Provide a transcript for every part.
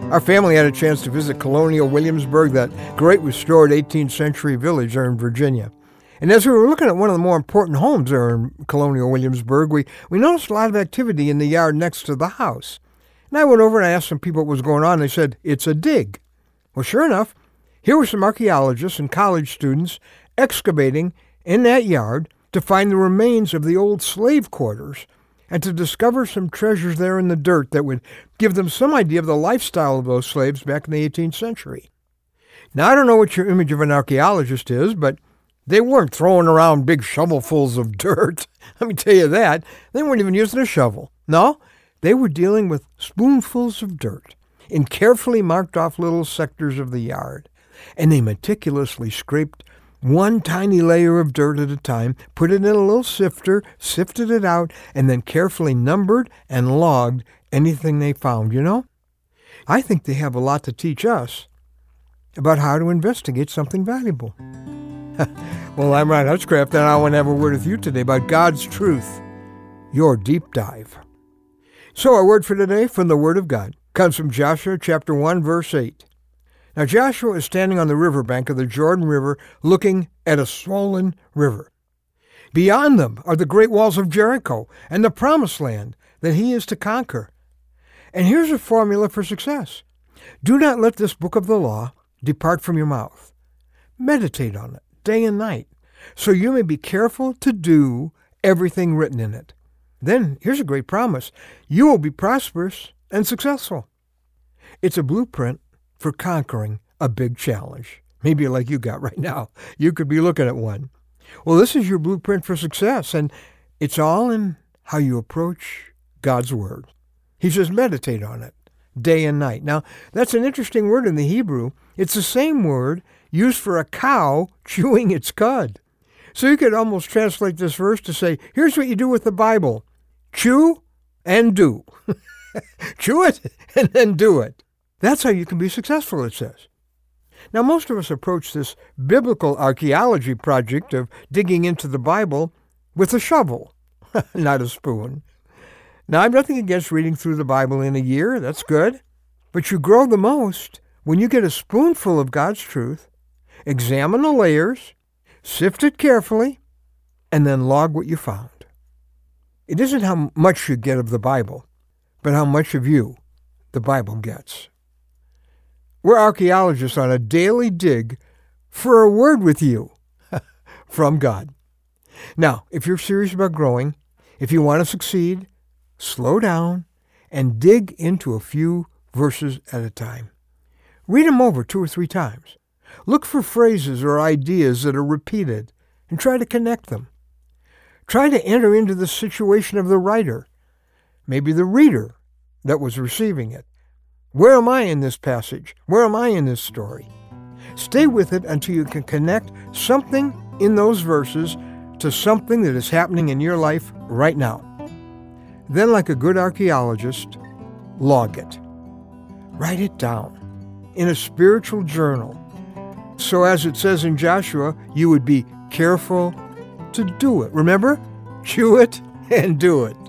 Our family had a chance to visit Colonial Williamsburg, that great restored 18th century village there in Virginia. And as we were looking at one of the more important homes there in Colonial Williamsburg, we noticed a lot of activity in the yard next to the house. And I went over and I asked some people what was going on. They said, it's a dig. Well, sure enough, here were some archaeologists and college students excavating in that yard to find the remains of the old slave quarters and to discover some treasures there in the dirt that would give them some idea of the lifestyle of those slaves back in the 18th century. Now, I don't know what your image of an archaeologist is, but they weren't throwing around big shovelfuls of dirt. Let me tell you that. They weren't even using a shovel. No, they were dealing with spoonfuls of dirt in carefully marked off little sectors of the yard. And they meticulously scraped one tiny layer of dirt at a time, put it in a little sifter, sifted it out, and then carefully numbered and logged anything they found, you know? I think they have a lot to teach us about how to investigate something valuable. Well, I'm Ron Hutchcraft, and I want to have a word with you today about God's truth, your deep dive. So our word for today from the Word of God comes from Joshua chapter 1, verse 8. Now Joshua is standing on the riverbank of the Jordan River looking at a swollen river. Beyond them are the great walls of Jericho and the promised land that he is to conquer. And here's a formula for success. Do not let this book of the law depart from your mouth. Meditate on it day and night, so you may be careful to do everything written in it. Then, here's a great promise. You will be prosperous and successful. It's a blueprint for conquering a big challenge. Maybe like you got right now. You could be looking at one. Well, this is your blueprint for success, and it's all in how you approach God's Word. He says meditate on it day and night. Now, that's an interesting word in the Hebrew. It's the same word used for a cow chewing its cud. So you could almost translate this verse to say, here's what you do with the Bible. Chew and do. Chew it and then do it. That's how you can be successful, it says. Now, most of us approach this biblical archaeology project of digging into the Bible with a shovel, not a spoon. Now, I've nothing against reading through the Bible in a year. That's good. But you grow the most when you get a spoonful of God's truth, examine the layers, sift it carefully, and then log what you found. It isn't how much you get of the Bible, but how much of you the Bible gets. We're archaeologists on a daily dig for a word with you from God. Now, if you're serious about growing, if you want to succeed, slow down and dig into a few verses at a time. Read them over 2 or 3 times. Look for phrases or ideas that are repeated and try to connect them. Try to enter into the situation of the writer, maybe the reader that was receiving it. Where am I in this passage? Where am I in this story? Stay with it until you can connect something in those verses to something that is happening in your life right now. Then, like a good archaeologist, log it. Write it down in a spiritual journal. So as it says in Joshua, you would be careful to do it. Remember? Chew it and do it.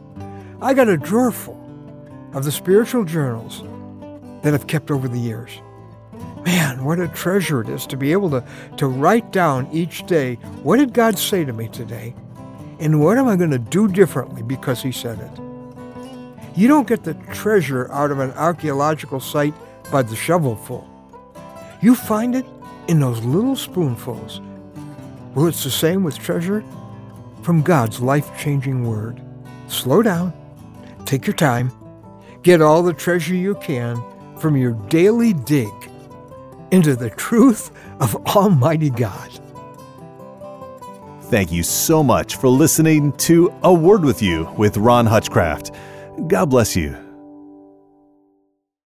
I got a drawer full of the spiritual journals that I've kept over the years. Man, what a treasure it is to be able to write down each day, what did God say to me today? And what am I going to do differently because he said it? You don't get the treasure out of an archaeological site by the shovelful. You find it in those little spoonfuls. Well, it's the same with treasure from God's life-changing word. Slow down, take your time, get all the treasure you can from your daily dig into the truth of Almighty God. Thank you so much for listening to A Word with You with Ron Hutchcraft. God bless you.